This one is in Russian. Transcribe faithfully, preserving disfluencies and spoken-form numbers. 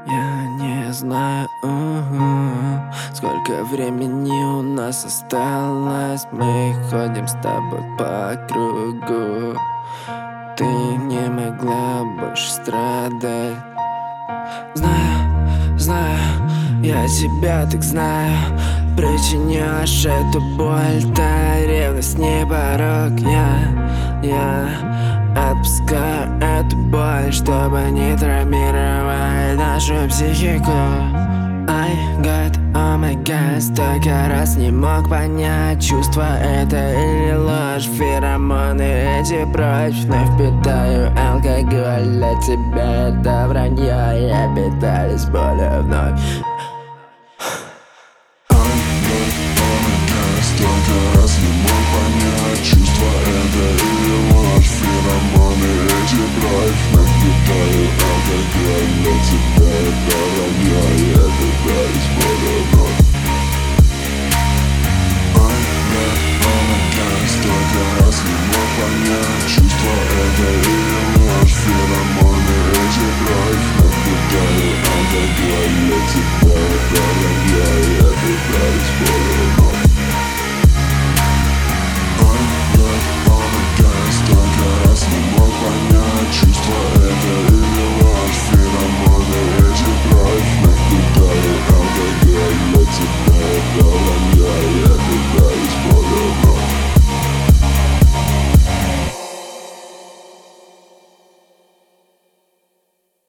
Я не знаю, угу, сколько времени у нас осталось. Мы ходим с тобой по кругу. Ты не могла больше страдать. Знаю, знаю, я тебя так знаю. Причиняешь эту боль, та ревность не порог. Я, я отпускаю эту боль, чтобы не травмировать нашу психику. I got, oh my god, столько раз не мог понять, чувство это или ложь. Феромоны эти прочь, вновь питаю алкоголь. Для тебя это вранье, я питаюсь болью вновь. Столько раз не мог понять, чувство это или ложь. Феромоны эти бровь, вновь питаю алкоголь. Для тебя это вранье, я питаюсь болью вновь. Столько раз не мог понять, чувство это или ложь. Феромоны эти бровь, вновь питаю алкоголь. Для тебя это вранье, я питаюсь болью вновь. Чувство это или ложь, феромоны эти бровь, вновь питаю алкоголь. Для тебя это вранье.